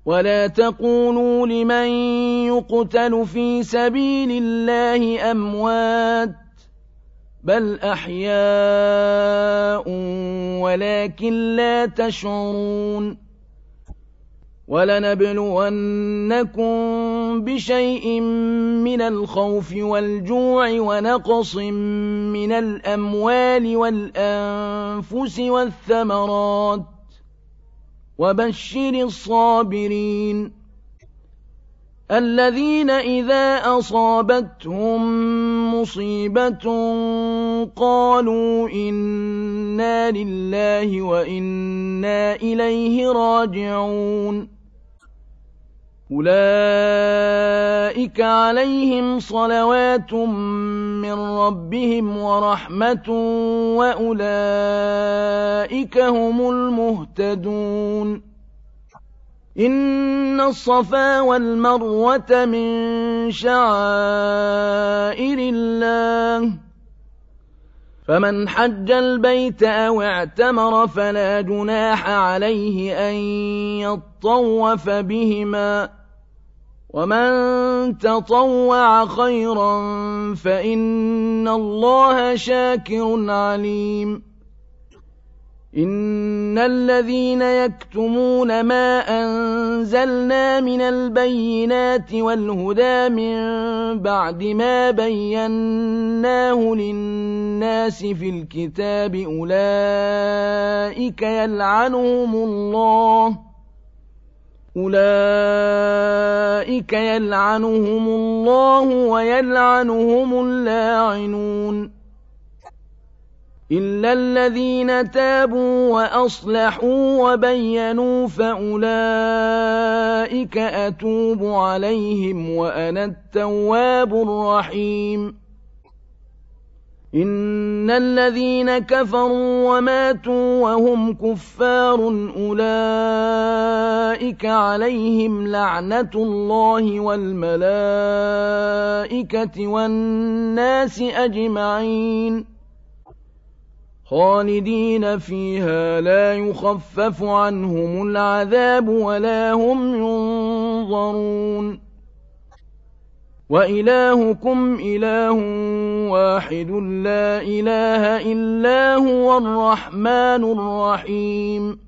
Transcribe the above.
ولا تقولوا لمن يقتل في سبيل الله أموات بل أحياء ولكن لا تشعرون ولنبلونكم بشيء من الخوف والجوع ونقص من الأموال والأنفس والثمرات وبشر الصابرين الذين إذا أصابتهم مصيبة قالوا إنا لله وإنا إليه راجعون أولئك عليهم صلوات من ربهم ورحمة وأولئك هم المهتدون إن الصفا والمروة من شعائر الله فمن حج البيت أو اعتمر فلا جناح عليه أن يطوف بهما ومن تطوع خيرا فإن الله شاكر عليم إن الذين يكتمون ما أنزلنا من البينات والهدى من بعد ما بيناه للناس في الكتاب أولئك يلعنهم الله ويلعنهم اللاعنون إلا الذين تابوا وأصلحوا وبينوا فأولئك أتوب عليهم وأنا التواب الرحيم إن الذين كفروا وماتوا وهم كفار أولئك عليهم لعنة الله والملائكة والناس أجمعين خالدين فيها لا يخفف عنهم العذاب ولا هم ينظرون وإلهكم إله واحد لا إله إلا هو الرحمن الرحيم